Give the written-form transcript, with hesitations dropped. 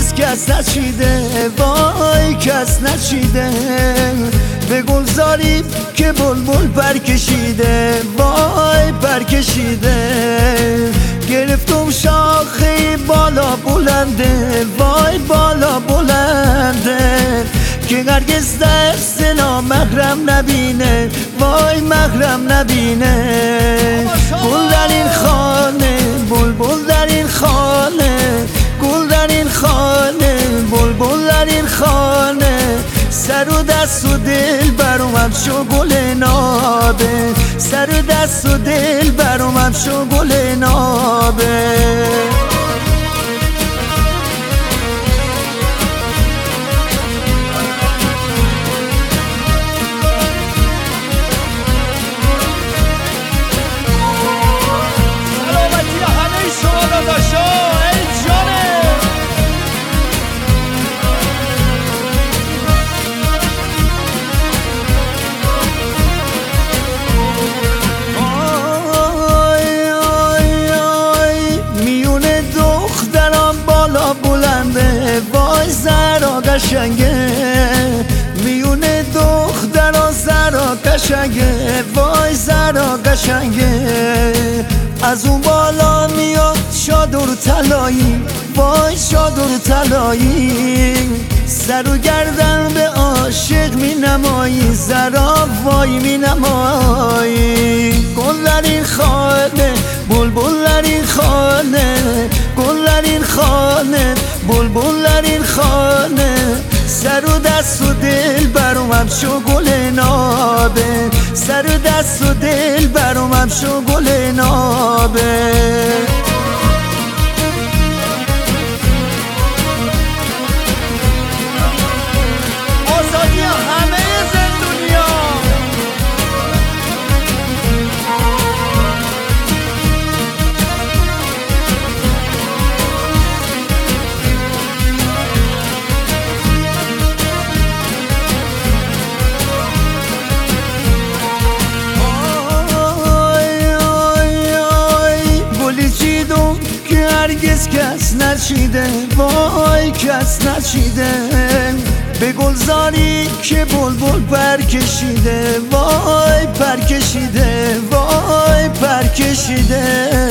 هرگز کس نچیده، وای کس نچیده. به گلزاری که بلبل پر کشیده، وای پر کشیده. گرفتم شاخه بالا بلنده، وای بالا بلنده، که هرگز دست نامحرم نبینه، وای محرم نبینه. گل در این خانه، بلبل در این خانه، گل در این خانه، بلبل در این خانه. سر و دست و دل برام همچو گل نابه، سر و دست و دل برام همچو گل نابه. وای زرا قشنگه، میون دخترا زرا قشنگه، وای زرا قشنگه. از اون بالا میاد چادر طلایی، وای چادر طلایی. سر و گردن به عاشق می نمایی، زرا وای می نمایی. گل در این خانه، بلبل در این خانه، گل در این خانه، بلبل در این خانه. سر و دست و دل برام همچو گل نابه، سر و دست و دل برام همچو گل نابه. آزادی همه زندونیا. هرگز کس نچیده، وای کس نچیده. به گلزاری که بلبل پر کشیده، وای پر کشیده، وای پر کشیده.